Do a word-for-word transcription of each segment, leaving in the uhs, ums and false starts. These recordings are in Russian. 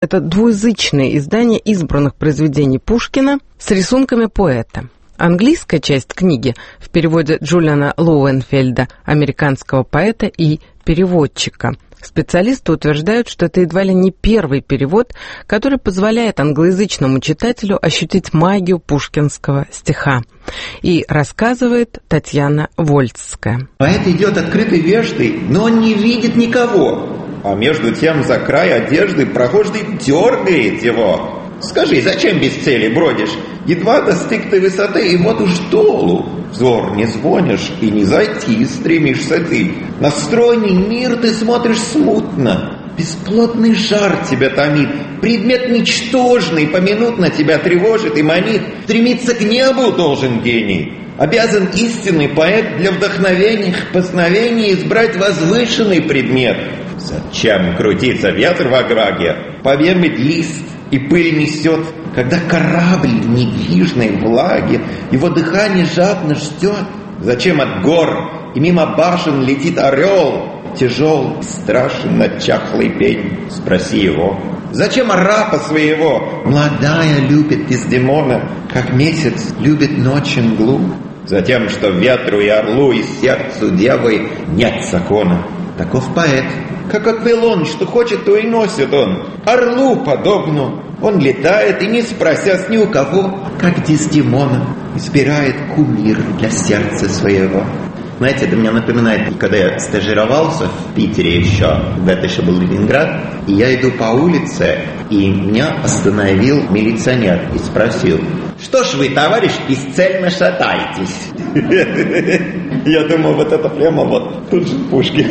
Это двуязычное издание избранных произведений Пушкина с рисунками поэта. Английская часть книги в переводе Джулиана Лоуэнфельда, американского поэта и переводчика. Специалисты утверждают, что это едва ли не первый перевод, который позволяет англоязычному читателю ощутить магию пушкинского стиха. И рассказывает Татьяна Вольцкая. Поэт идет открытой веждой, но он не видит никого. А между тем за край одежды прохожий дергает его. Скажи, зачем без цели бродишь? Едва достиг ты высоты, и вот уж долу. Взор не звонишь, и не зайти стремишься ты. На стройный мир ты смотришь смутно. Бесплотный жар тебя томит. Предмет ничтожный поминутно тебя тревожит и манит. Стремиться к небу должен гений. Обязан истинный поэт для вдохновения, познавения избрать возвышенный предмет. Зачем крутится ветер в овраге? Повемет лист и пыль несет, когда корабль в недвижной влаге его дыхание жадно ждет. Зачем от гор и мимо башен летит орел, тяжел, страшен над чахлый пень? Спроси его. Зачем арапа своего молодая любит Дездемона, как месяц любит ночь мглу? Затем, что ветру и орлу и сердцу девы нет закона. Таков поэт, как аквилон, что хочет, то и носит он. Орлу подобно. Он летает и, не спросясь ни у кого, как Дездемона, избирает кумир для сердца своего. Знаете, это меня напоминает, когда я стажировался в Питере еще, когда это еще был Ленинград, и я иду по улице, и меня остановил милиционер и спросил: «Что ж вы, товарищ, бесцельно шатаетесь?» Я думаю, вот это прямо вот тут же Пушкин.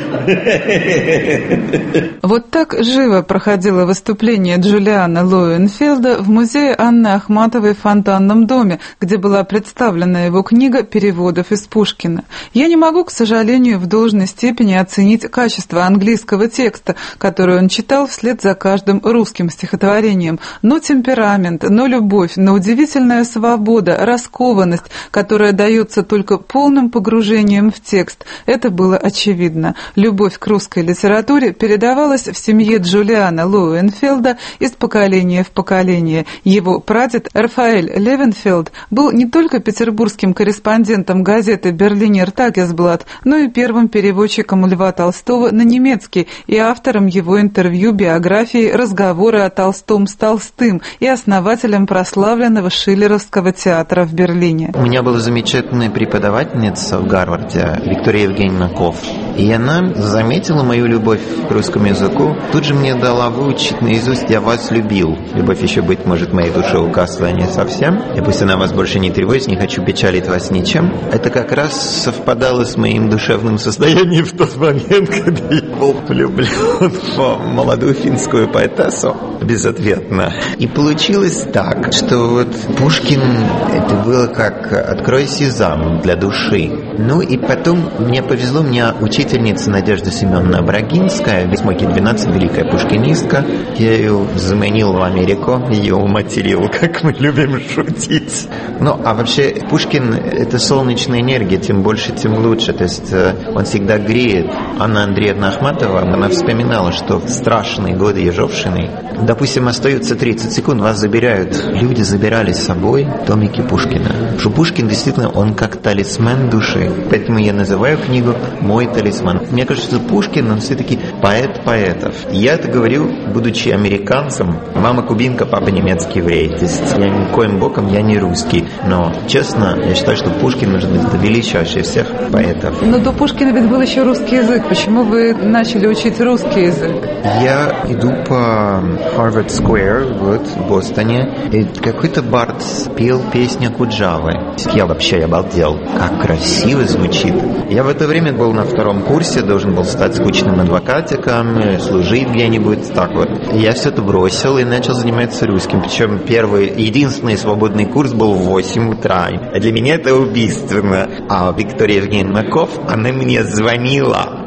Вот так живо проходило выступление Джулиана Лоуэнфельда в музее Анны Ахматовой в Фонтанном доме, где была представлена его книга переводов из Пушкина. Я не могу, к сожалению, в должной степени оценить качество английского текста, который он читал вслед за каждым русским стихотворением, но темперамент, но любовь, но удивительная свобода, раскованность, которая дается только полным погружением в текст, это было очевидно. Любовь к русской литературе передавалась в семье Джулиана Лоуэнфельда из поколения в поколение. Его прадед Рафаэль Левенфельд был не только петербургским корреспондентом газеты «Берлинер Тагесблат», но и первым переводчиком Льва Толстого на немецкий и автором его интервью биографии «Разговоры о Толстом с Толстым» и основателем прославленного Шиллеровского театра в Берлине. У меня была замечательная преподавательница в Гарварде, Виктория Евгеньевна Коф. И она заметила мою любовь к русскому языку. Тут же мне дала выучить наизусть «Я вас любил». Любовь еще, быть может, в моей душе угасла, а не совсем. И пусть она вас больше не тревожит, не хочу печалить вас ничем. Это как раз совпадало с моим душевным состоянием в тот момент, когда я был влюблен в молодую финскую поэтессу безответно. И получилось так, что вот Пушкин, это было как «Открой сезам» для души. Ну и потом мне повезло, у меня учительница Надежда Семеновна Брагинская, в Смоке двенадцать, великая пушкинистка. Я ее заменил в Америку, ее уматерил, как мы любим шутить. Ну, а вообще Пушкин — это солнечная энергия, тем больше, тем лучше. То есть он всегда греет. Анна Андреевна Ахматова, она вспоминала, что в страшные годы Ежовшины, допустим, остается тридцать секунд, вас забирают. Люди забирали с собой томики Пушкина. Потому что Пушкин действительно, он как талисман души. Поэтому я называю книгу «Мой талисман». Мне кажется, что Пушкин, он все-таки поэт поэтов. Я это говорю, будучи американцем. Мама кубинка, папа немецкий еврей. То есть я никоим боком, я не русский. Но, честно, я считаю, что Пушкин, может быть, это величайший всех поэтов. Но до Пушкина ведь был еще русский язык. Почему вы начали учить русский язык? Я иду по Harvard Square, вот, в Бостоне, и какой-то бард пел песню Куджавы. Я вообще обалдел. Как красиво звучит. Я в это время был на втором курсе, должен был стать скучным адвокатиком, служить где-нибудь, так вот. Я все это бросил и начал заниматься русским. Причем первый, единственный свободный курс был в восемь утра. Для меня это убийственно. А Виктория Евгеньевна Коф, она мне звонила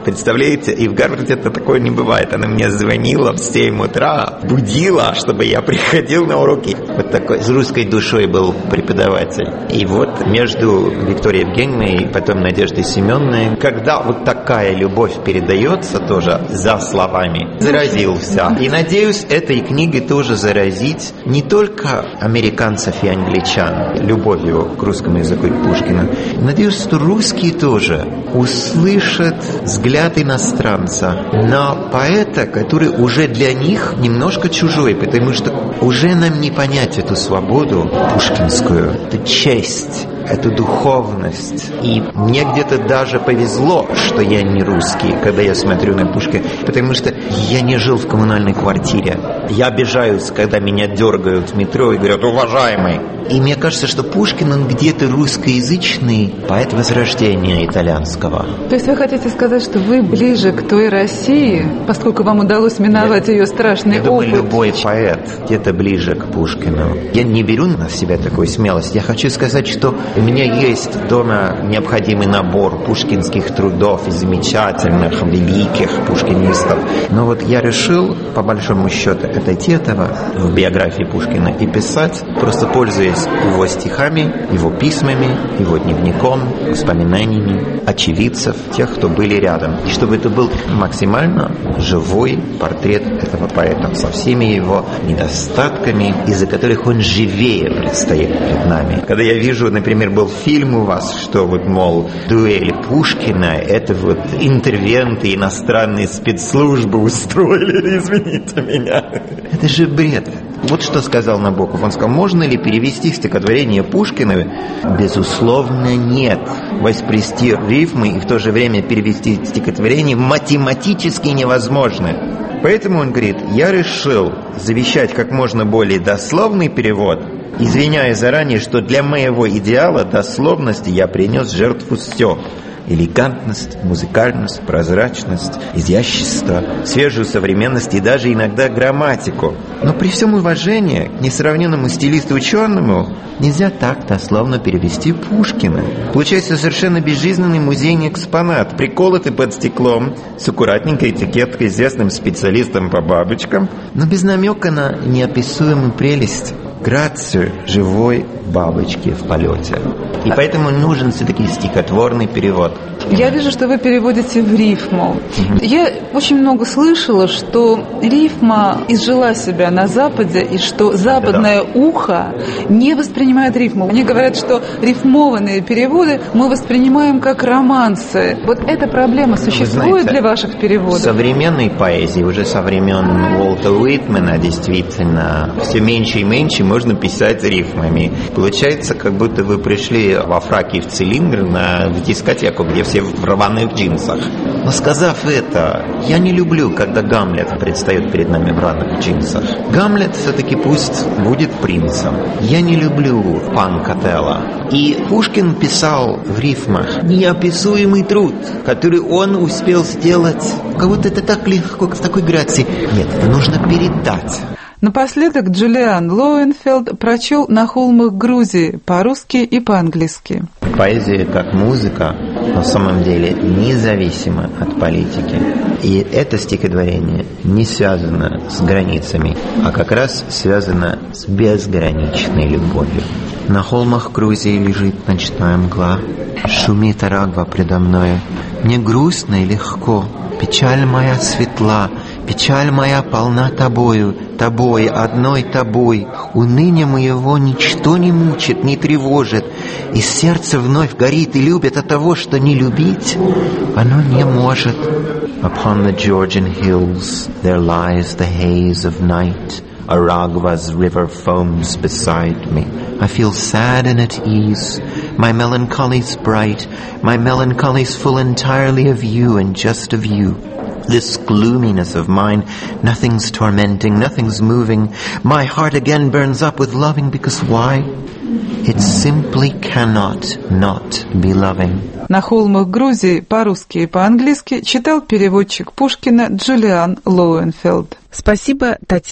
Представляете? И в Гарварде это такое не бывает. Она мне звонила в семь утра, будила, чтобы я приходил на уроки. Вот такой с русской душой был преподаватель. И вот между Викторией Евгеньевной и потом Надеждой Семеновной, когда вот такая любовь передается тоже за словами, заразился. И надеюсь, этой книгой тоже заразить не только американцев и англичан любовью к русскому языку и Пушкину. Надеюсь, что русские тоже услышат взгляд иностранца на поэта, который уже для них немножко чужой, потому что уже нам не понять эту свободу пушкинскую, эту честь, эту духовность. И мне где-то даже повезло, что я не русский, когда я смотрю на Пушкина, потому что я не жил в коммунальной квартире. Я обижаюсь, когда меня дергают в метро и говорят: уважаемый. И мне кажется, что Пушкин, он где-то русскоязычный поэт возрождения итальянского. То есть вы хотите сказать, что вы ближе к той России, поскольку вам удалось миновать я, ее страшный я опыт? Я думаю, любой поэт где-то ближе к Пушкину. Я не беру на себя такую смелость. Я хочу сказать, что у меня есть дома необходимый набор пушкинских трудов и замечательных, великих пушкинистов. Но вот я решил, по большому счету, отойти от этого в биографии Пушкина и писать, просто пользуясь его стихами, его письмами, его дневником, воспоминаниями очевидцев, тех, кто были рядом. И чтобы это был максимально живой портрет этого поэта со всеми его недостатками, из-за которых он живее предстоит перед нами. Когда я вижу, например, был фильм у вас, что вот, мол, дуэль Пушкина, это вот интервенты, иностранные спецслужбы устроили, извините меня. Это же бред. Вот что сказал Набоков. Он сказал: можно ли перевести стихотворение Пушкина? Безусловно, нет. Воспроизвести рифмы и в то же время перевести стихотворение математически невозможно. Поэтому он говорит: я решил завещать как можно более дословный перевод, извиняясь заранее, что для моего идеала дословности я принес в жертву все. Элегантность, музыкальность, прозрачность, изящество, свежую современность и даже иногда грамматику. Но при всем уважении к несравненному стилисту-ученому нельзя так дословно перевести Пушкина. Получается совершенно безжизненный музейный экспонат, приколотый под стеклом, с аккуратненькой этикеткой, известным специалистом по бабочкам, но без намека на неописуемую прелесть, грацию живой бабочки в полете. И поэтому нужен все-таки стихотворный перевод. Я вижу, что вы переводите в рифму. Mm-hmm. Я очень много слышала, что рифма изжила себя на Западе, и что западное да. ухо не воспринимает рифму. Они говорят, что рифмованные переводы мы воспринимаем как романсы. Вот эта проблема существует знаете, для ваших переводов? В современной поэзии, уже со времен Уолта Уитмена, действительно, все меньше и меньше можно писать рифмами. Получается, как будто вы пришли во фраке в цилиндр на, в дискотеку, где все в рваных джинсах. Но сказав это, я не люблю, когда Гамлет предстает перед нами в рваных джинсах. Гамлет все-таки пусть будет принцем. Я не люблю панк Отелло. И Пушкин писал в рифмах неописуемый труд, который он успел сделать. Как будто это так легко, в такой грации. Нет, это нужно передать. Напоследок Джулиан Лоуэнфельд прочел «На холмах Грузии» по-русски и по-английски. Поэзия как музыка на самом деле независима от политики. И это стихотворение не связано с границами, а как раз связано с безграничной любовью. На холмах Грузии лежит ночная мгла, шумит Арагва предо мною. Мне грустно и легко, печаль моя светла, печаль моя полна тобою, тобой, одной тобой. Уныние моего ничто не мучит, не тревожит, и сердце вновь горит и любит от того, что не любить оно не может. Upon the Georgian hills there lies the haze of night. Aragva's river foams beside me. I feel sad and at ease. My melancholy's bright. My melancholy's full entirely of you and just of you. This gloominess of mine, nothing's tormenting, nothing's moving. My heart again burns up with loving, because why? It simply cannot not be loving. «На холмах Грузии» по-русски и по-английски читал переводчик Пушкина Джулиан Лоуэнфельд. Спасибо, Татьяна.